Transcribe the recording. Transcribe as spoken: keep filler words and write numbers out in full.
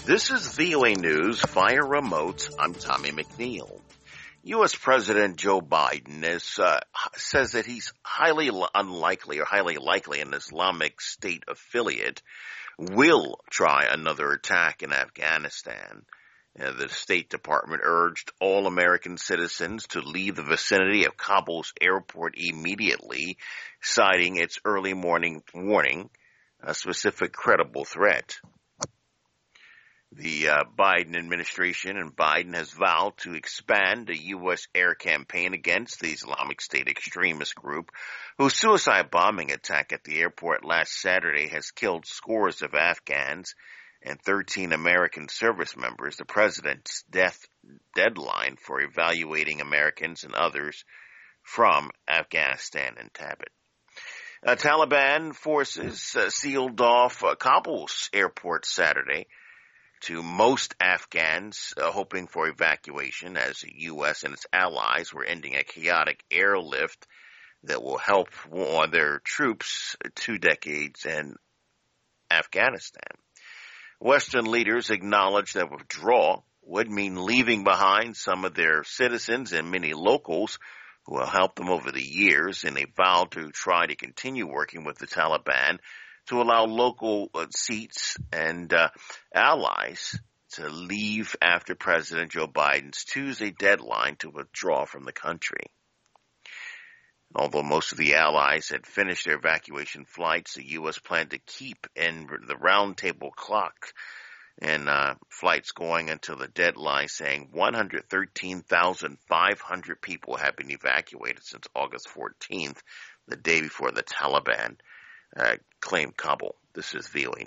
This is V O A News via remote. I'm Tommy McNeil. U S. President Joe Biden is, uh, says that he's highly unlikely or highly likely an Islamic State affiliate will try another attack in Afghanistan. Uh, the State Department urged all American citizens to leave the vicinity of Kabul's airport immediately, citing its early morning warning, a specific credible threat. The uh, Biden administration and Biden has vowed to expand the U S air campaign against the Islamic State extremist group, whose suicide bombing attack at the airport last Saturday has killed scores of Afghans and thirteen American service members. The president's death deadline for evaluating Americans and others from Afghanistan and Tibet. Uh, Taliban forces uh, sealed off uh, Kabul's airport Saturday to most Afghans uh, hoping for evacuation, as the U S and its allies were ending a chaotic airlift that will help warn their troops two decades in Afghanistan. Western leaders acknowledged that withdrawal would mean leaving behind some of their citizens and many locals who have helped them over the years, and they vowed to try to continue working with the Taliban to allow local uh, seats and uh, allies to leave after President Joe Biden's Tuesday deadline to withdraw from the country. Although most of the allies had finished their evacuation flights, the U S planned to keep in the roundtable clock and uh, flights going until the deadline, saying one hundred thirteen thousand five hundred people have been evacuated since August fourteenth, the day before the Taliban Uh, claimed Kabul. This is V O A